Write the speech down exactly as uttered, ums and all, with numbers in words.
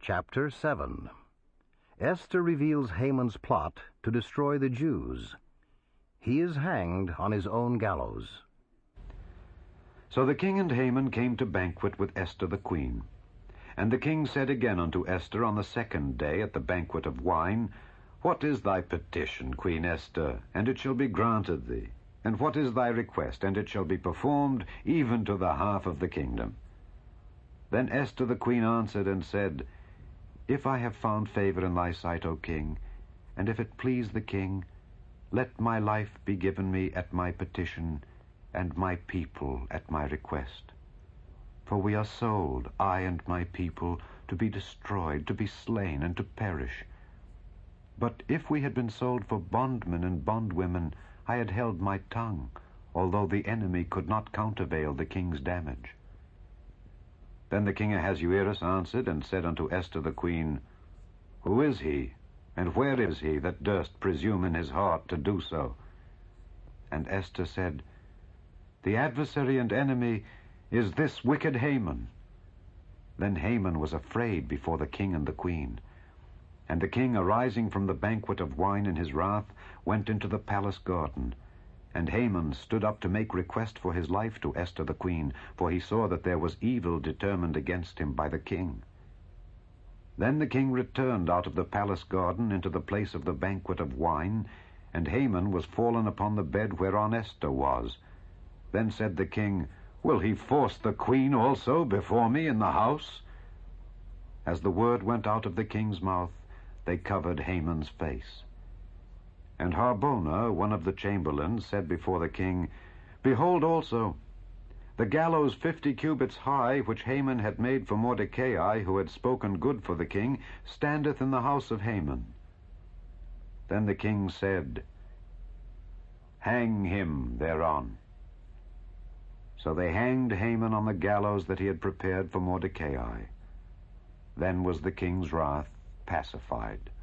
Chapter seven. Esther reveals Haman's plot to destroy the Jews. He is hanged on his own gallows. So the king and Haman came to banquet with Esther the queen. And the king said again unto Esther on the second day at the banquet of wine, What is thy petition, Queen Esther? And it shall be granted thee. And what is thy request? And it shall be performed even to the half of the kingdom. Then Esther the queen answered and said, If I have found favor in thy sight, O king, and if it please the king, let my life be given me at my petition, and my people at my request. For we are sold, I and my people, to be destroyed, to be slain, and to perish. But if we had been sold for bondmen and bondwomen, I had held my tongue, although the enemy could not countervail the king's damage. Then the king Ahasuerus answered and said unto Esther the queen, Who is he, and where is he that durst presume in his heart to do so? And Esther said, The adversary and enemy is this wicked Haman. Then Haman was afraid before the king and the queen. And the king, arising from the banquet of wine in his wrath, went into the palace garden. And Haman stood up to make request for his life to Esther the queen, for he saw that there was evil determined against him by the king. Then the king returned out of the palace garden into the place of the banquet of wine, and Haman was fallen upon the bed whereon Esther was. Then said the king, Will he force the queen also before me in the house? As the word went out of the king's mouth, they covered Haman's face. And Harbona, one of the chamberlains, said before the king, Behold also, the gallows fifty cubits high, which Haman had made for Mordecai, who had spoken good for the king, standeth in the house of Haman. Then the king said, Hang him thereon. So they hanged Haman on the gallows that he had prepared for Mordecai. Then was the king's wrath pacified.